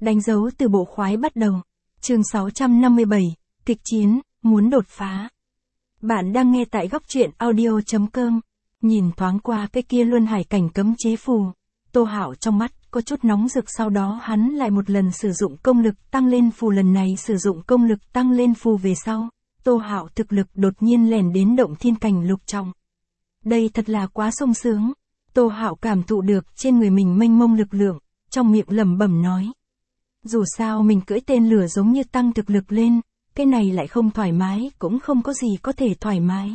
Đánh dấu từ bộ khoái bắt đầu. Chương 657, kịch chiến, muốn đột phá. Bạn đang nghe tại góc truyện audio.com. Nhìn thoáng qua cái kia luân hải cảnh cấm chế phù, Tô Hạo trong mắt có chút nóng rực, sau đó hắn lại một lần sử dụng công lực tăng lên phù, lần này sử dụng công lực tăng lên phù về sau, Tô Hạo thực lực đột nhiên lẻn đến động thiên cảnh lục trọng. Đây thật là quá sung sướng. Tô Hạo cảm thụ được trên người mình mênh mông lực lượng, trong miệng lẩm bẩm nói. Dù sao mình cưỡi tên lửa giống như tăng thực lực lên, cái này lại không thoải mái, cũng không có gì có thể thoải mái.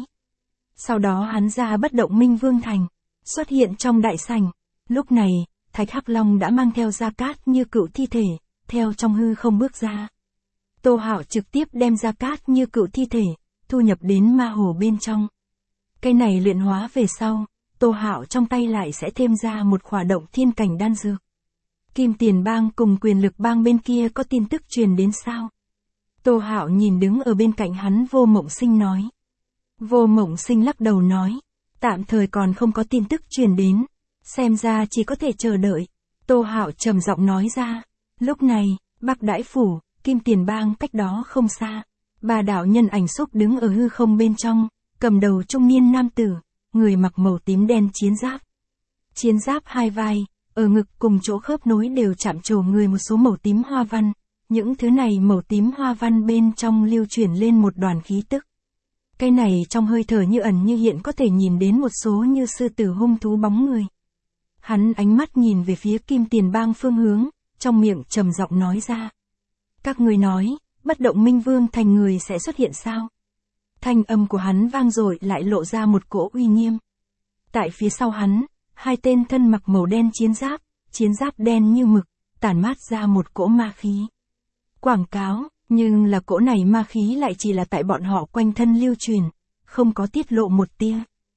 Sau đó hắn ra bất động minh vương thành, xuất hiện trong đại sảnh. Lúc này, Thạch Hắc Long đã mang theo Gia Cát Như Cựu thi thể, theo trong hư không bước ra. Tô Hạo trực tiếp đem Gia Cát Như Cựu thi thể, thu nhập đến ma hồ bên trong. Cái này luyện hóa về sau, Tô Hạo trong tay lại sẽ thêm ra một khỏa động thiên cảnh đan dược. Kim Tiền Bang cùng Quyền Lực Bang bên kia có tin tức truyền đến sao? Tô Hạo nhìn đứng ở bên cạnh hắn Vô Mộng Sinh nói. Vô Mộng Sinh lắc đầu nói, tạm thời còn không có tin tức truyền đến, xem ra chỉ có thể chờ đợi. Tô Hạo trầm giọng nói ra. Lúc này, Bắc Đãi Phủ, Kim Tiền Bang cách đó không xa, ba đạo nhân ảnh xúc đứng ở hư không bên trong, cầm đầu trung niên nam tử, người mặc màu tím đen chiến giáp. Chiến giáp hai vai, ở ngực cùng chỗ khớp nối đều chạm trổ người một số màu tím hoa văn, những thứ này màu tím hoa văn bên trong lưu chuyển lên một đoàn khí tức. Cái này trong hơi thở như ẩn như hiện có thể nhìn đến một số như sư tử hung thú bóng người. Hắn ánh mắt nhìn về phía Kim Tiền Bang phương hướng, trong miệng trầm giọng nói ra. Các người nói, bất động minh vương thành người sẽ xuất hiện sao? Thanh âm của hắn vang dội lại lộ ra một cỗ uy nghiêm. Tại phía sau hắn, hai tên thân mặc màu đen chiến giáp đen như mực, tản mát ra một cỗ ma khí. Quảng cáo, nhưng là cỗ này ma khí lại chỉ là tại bọn họ quanh thân lưu truyền, không có tiết lộ một tia.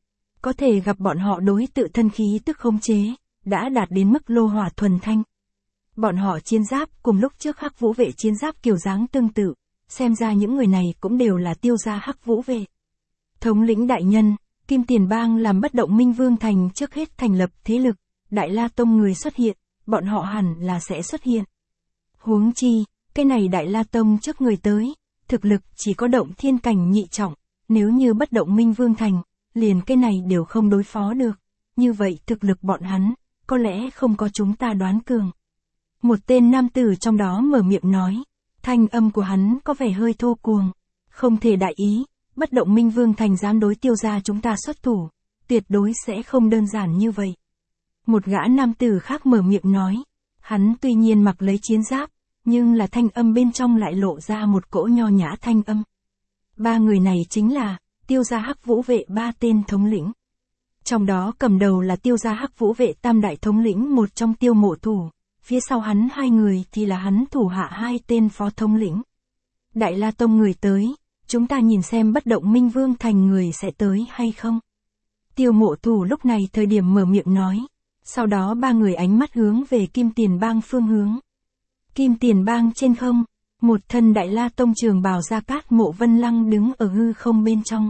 Có thể gặp bọn họ đối tự thân khí tức khống chế, đã đạt đến mức lô hỏa thuần thanh. Bọn họ chiến giáp cùng lúc trước Hắc Vũ Vệ chiến giáp kiểu dáng tương tự, xem ra những người này cũng đều là Tiêu gia Hắc Vũ Vệ. Thống lĩnh đại nhân, Kim Tiền Bang làm bất động minh vương thành trước hết thành lập thế lực, Đại La Tông người xuất hiện, bọn họ hẳn là sẽ xuất hiện. Huống chi, cái này Đại La Tông trước người tới, thực lực chỉ có động thiên cảnh nhị trọng, nếu như bất động minh vương thành, liền cái này đều không đối phó được, như vậy thực lực bọn hắn, có lẽ không có chúng ta đoán cường. Một tên nam tử trong đó mở miệng nói, thanh âm của hắn có vẻ hơi thô cuồng, không thể đại ý, bất động minh vương thành dám đối Tiêu gia chúng ta xuất thủ, tuyệt đối sẽ không đơn giản như vậy. Một gã nam tử khác mở miệng nói, hắn tuy nhiên mặc lấy chiến giáp, nhưng là thanh âm bên trong lại lộ ra một cỗ nho nhã thanh âm. Ba người này chính là Tiêu gia Hắc Vũ Vệ ba tên thống lĩnh. Trong đó cầm đầu là Tiêu gia Hắc Vũ Vệ tam đại thống lĩnh một trong Tiêu Mộ Thủ, phía sau hắn hai người thì là hắn thủ hạ hai tên phó thống lĩnh. Đại La Tông người tới, chúng ta nhìn xem bất động minh vương thành người sẽ tới hay không. Tiêu Mộ Thủ lúc này thời điểm mở miệng nói, sau đó ba người ánh mắt hướng về Kim Tiền Bang phương hướng. Kim Tiền Bang trên không, một thân Đại La Tông trường bào Gia Cát Mộ Vân Lăng đứng ở hư không bên trong.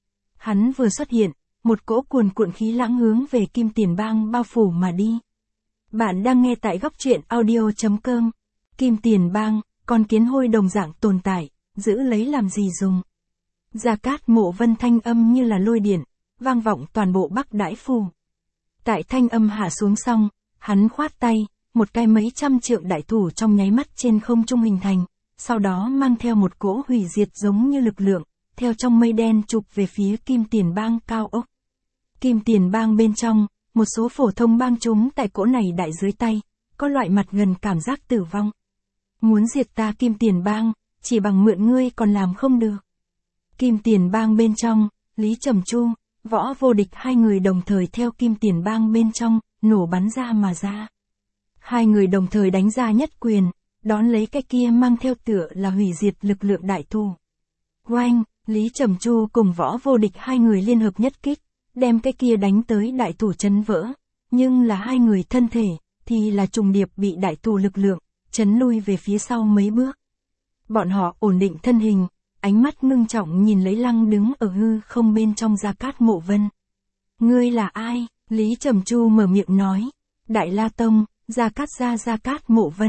Hắn vừa xuất hiện, một cỗ cuồn cuộn khí lãng hướng về Kim Tiền Bang bao phủ mà đi. Bạn đang nghe tại góc truyện audio.com. Kim Tiền Bang, con kiến hôi đồng dạng tồn tại, giữ lấy làm gì dùng. Gia Cát Mộ Vân thanh âm như là lôi điện, vang vọng toàn bộ Bắc Đãi Phủ. Tại thanh âm hạ xuống xong, hắn khoát tay, một cái mấy trăm trượng đại thủ trong nháy mắt trên không trung hình thành, sau đó mang theo một cỗ hủy diệt giống như lực lượng, theo trong mây đen chụp về phía Kim Tiền Bang cao ốc. Kim Tiền Bang bên trong, một số phổ thông bang chúng tại cỗ này đại dưới tay, có loại mặt gần cảm giác tử vong. Muốn diệt ta Kim Tiền Bang, chỉ bằng mượn ngươi còn làm không được. Kim Tiền Bang bên trong, Lý Trầm Chu, Võ Vô Địch hai người đồng thời theo Kim Tiền Bang bên trong, nổ bắn ra mà ra. Hai người đồng thời đánh ra nhất quyền, đón lấy cái kia mang theo tựa là hủy diệt lực lượng đại thù. Oanh, Lý Trầm Chu cùng Võ Vô Địch hai người liên hợp nhất kích, đem cái kia đánh tới đại thủ chấn vỡ, nhưng là hai người thân thể, thì là trùng điệp bị đại thủ lực lượng, chấn lui về phía sau mấy bước. Bọn họ ổn định thân hình, ánh mắt ngưng trọng nhìn lấy Lăng đứng ở hư không bên trong Gia Cát Mộ Vân. Ngươi là ai? Lý Trầm Chu mở miệng nói. Đại La Tông, Gia Cát Gia Cát Mộ Vân.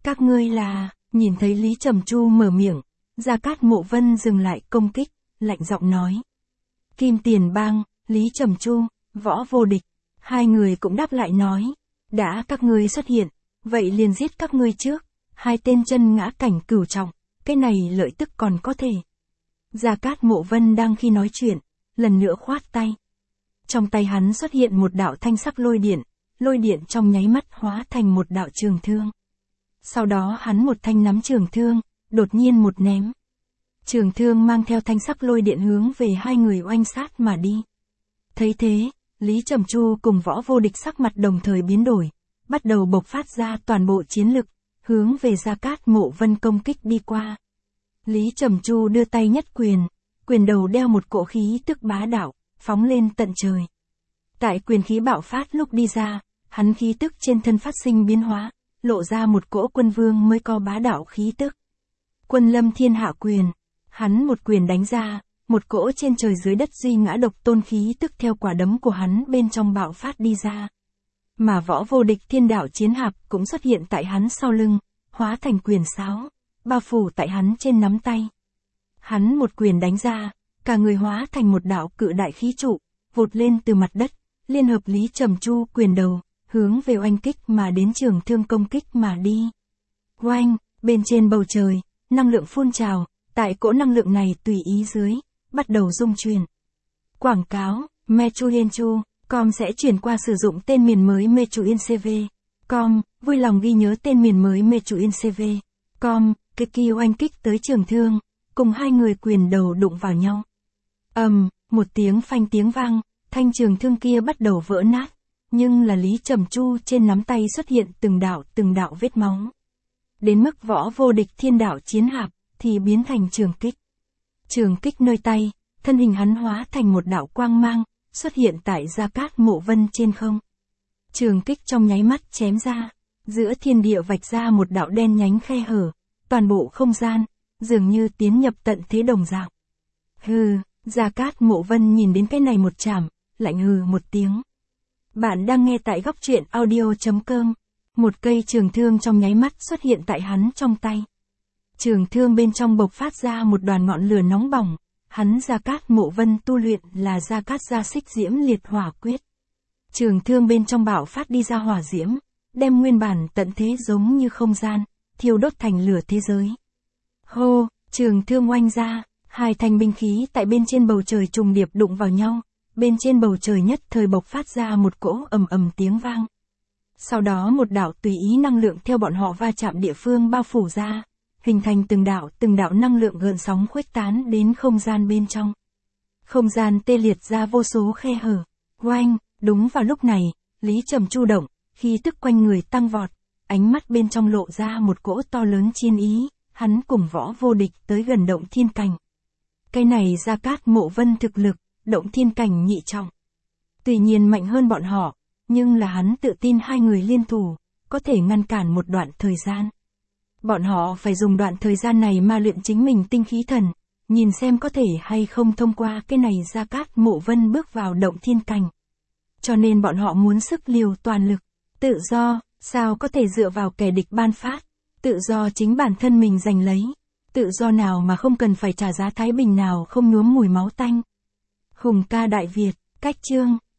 Các ngươi là, nhìn thấy Lý Trầm Chu mở miệng, Gia Cát Mộ Vân dừng lại công kích, lạnh giọng nói. Kim Tiền Bang, Lý Trầm Chu, Võ Vô Địch, hai người cũng đáp lại nói. Đã các ngươi xuất hiện, vậy liền giết các ngươi trước, hai tên chân ngã cảnh cửu trọng, cái này lợi tức còn có thể. Gia Cát Mộ Vân đang khi nói chuyện, lần nữa khoát tay. Trong tay hắn xuất hiện một đạo thanh sắc lôi điện trong nháy mắt hóa thành một đạo trường thương. Sau đó hắn một thanh nắm trường thương, đột nhiên một ném. Trường thương mang theo thanh sắc lôi điện hướng về hai người oanh sát mà đi. Thấy thế, Lý Trầm Chu cùng Võ Vô Địch sắc mặt đồng thời biến đổi, bắt đầu bộc phát ra toàn bộ chiến lực, hướng về Gia Cát Mộ Vân công kích đi qua. Lý Trầm Chu đưa tay nhất quyền đầu đeo một cỗ khí tức bá đạo, phóng lên tận trời. Tại quyền khí bạo phát lúc đi ra, hắn khí tức trên thân phát sinh biến hóa, lộ ra một cỗ quân vương mới có bá đạo khí tức. Quân lâm thiên hạ quyền, hắn một quyền đánh ra, một cỗ trên trời dưới đất duy ngã độc tôn khí tức theo quả đấm của hắn bên trong bạo phát đi ra. Mà Võ Vô Địch thiên đạo chiến hạp cũng xuất hiện tại hắn sau lưng, hóa thành quyền sáo, bao phủ tại hắn trên nắm tay. Hắn một quyền đánh ra, cả người hóa thành một đạo cự đại khí trụ, vụt lên từ mặt đất, liên hợp Lý Trầm Chu quyền đầu, hướng về oanh kích mà đến trường thương công kích mà đi. Oanh, bên trên bầu trời, năng lượng phun trào, tại cỗ năng lượng này tùy ý dưới, bắt đầu rung chuyển. Quảng cáo, Mechuyenchu.com sẽ chuyển qua sử dụng tên miền mới Mechuyencv.com, vui lòng ghi nhớ tên miền mới Mechuyencv.com, cái kia oanh kích tới trường thương, cùng hai người quyền đầu đụng vào nhau. Một tiếng phanh tiếng vang, thanh trường thương kia bắt đầu vỡ nát, nhưng là Lý Trầm Chu trên nắm tay xuất hiện từng đạo vết máu. Đến mức Võ Vô Địch thiên đạo chiến hạp, thì biến thành trường kích. Trường kích nơi tay, thân hình hắn hóa thành một đạo quang mang, xuất hiện tại Gia Cát Mộ Vân trên không. Trường kích trong nháy mắt chém ra, giữa thiên địa vạch ra một đạo đen nhánh khe hở, toàn bộ không gian, dường như tiến nhập tận thế đồng dạng. Hừ, Gia Cát Mộ Vân nhìn đến cái này một chảm, lạnh hừ một tiếng. Bạn đang nghe tại góc truyện audio.com. Một cây trường thương trong nháy mắt xuất hiện tại hắn trong tay. Trường thương bên trong bộc phát ra một đoàn ngọn lửa nóng bỏng, hắn Gia Cát Mộ Vân tu luyện là Gia Cát Gia Xích Diễm Liệt Hỏa Quyết. Trường thương bên trong bạo phát đi ra hỏa diễm, đem nguyên bản tận thế giống như không gian, thiêu đốt thành lửa thế giới. Hô, trường thương oanh ra, hai thanh binh khí tại bên trên bầu trời trùng điệp đụng vào nhau, bên trên bầu trời nhất thời bộc phát ra một cỗ ầm tiếng vang. Sau đó một đạo tùy ý năng lượng theo bọn họ va chạm địa phương bao phủ ra, hình thành từng đạo năng lượng gợn sóng khuếch tán đến không gian bên trong. Không gian tê liệt ra vô số khe hở. Oanh, đúng vào lúc này, Lý Trầm Chu động, khí tức quanh người tăng vọt, ánh mắt bên trong lộ ra một cỗ to lớn chiến ý, hắn cùng Võ Vô Địch tới gần động thiên cảnh. Cái này Gia Cát Mộ Vân thực lực, động thiên cảnh nhị trọng. Tuy nhiên mạnh hơn bọn họ, nhưng là hắn tự tin hai người liên thủ, có thể ngăn cản một đoạn thời gian. Bọn họ phải dùng đoạn thời gian này mà luyện chính mình tinh khí thần, nhìn xem có thể hay không thông qua cái này Gia Cát Mộ Vân bước vào động thiên cảnh. Cho nên bọn họ muốn sức liều toàn lực, tự do, sao có thể dựa vào kẻ địch ban phát, tự do chính bản thân mình giành lấy, tự do nào mà không cần phải trả giá thái bình nào không nhuốm mùi máu tanh. Hùng ca Đại Việt, cách chương,